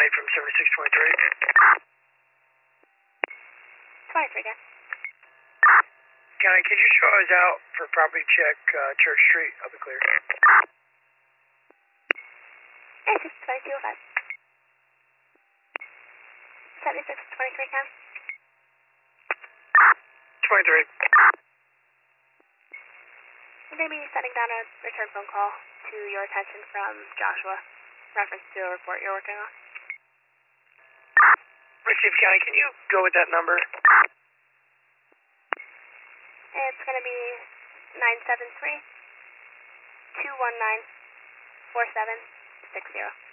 County from 7623. 23 again. County, could you show us out for property check, Church Street? I'll be clear. Hey, 2205. 7623 County. 23. We may be setting down a return phone call to your attention from Joshua, reference to a report you're working on. Received, County, can you go with that number? It's going to be 973-219-4760.